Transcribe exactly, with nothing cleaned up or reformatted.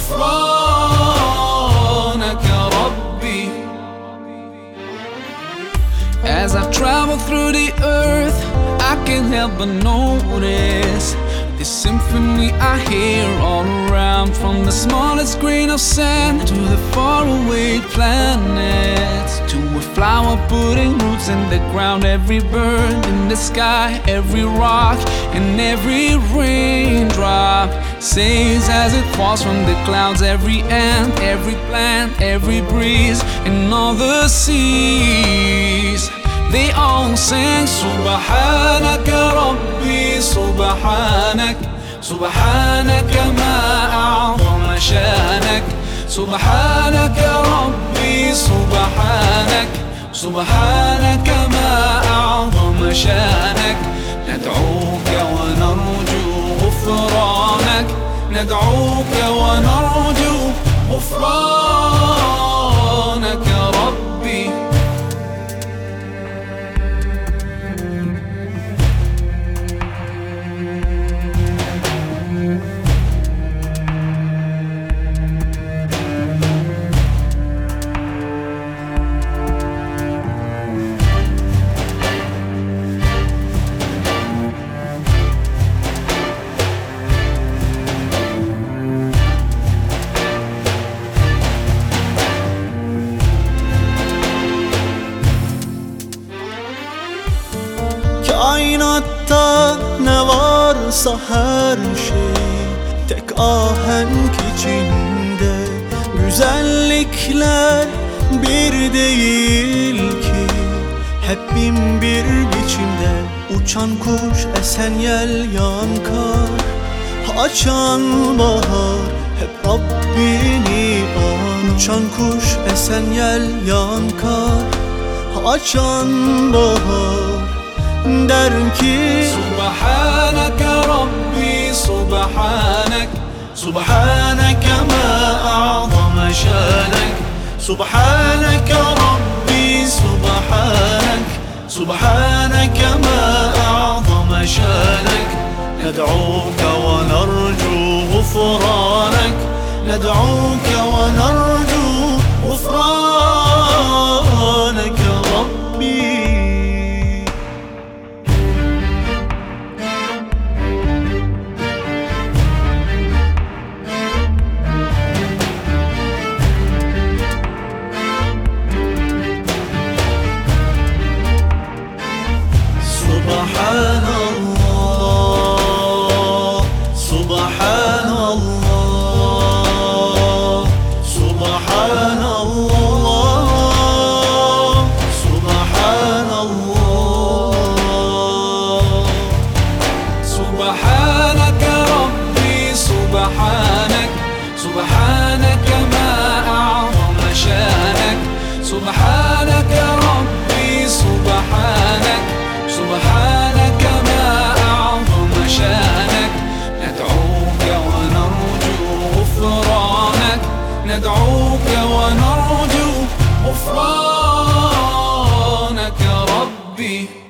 غفرانك يا ربي. As I travel through the earth, I can't help but notice this symphony I hear all around, from the smallest grain of sand to the faraway planets, to a flower putting roots in the ground, every bird in the sky, every rock and every raindrop sings as it falls from the clouds, every ant, every plant, every breeze and all the seas. They all sing سبحانك ربي سبحانك سبحانك ما أعظم شانك. سبحانك ربي سبحانك سبحانك ما أعظم شانك. ندعوك ونرجو غفرانك ندعوك ونرجو غفرانك يا ربي. Kainatta ne varsa her şey tek ahenk içinde. Güzellikler bir değil ki, hep bin bir biçimde. Uçan kuş, esen yel, yağan kar, açan bahar hep Rabbini an. Uçan kuş, esen yel, yağan kar, açan bahar der ki سبحانك ربي سبحانك سبحانك ما أعظم شانك. سبحانك ربي سبحانك سبحانك ما أعظم شانك. ندعوك ونرجو غفرانك ندعوك ونرجو غفرانك يا ربي. سبحان الله سبحان الله سبحان الله سبحان الله. سبحانك ربي سبحانك سبحانك ما أعظم شانك. سبحانك ربي سبحانك سبحانك ما أعظم شانك. ندعوك ونرجو غفرانك ندعوك ونرجو غفرانك يا ربي.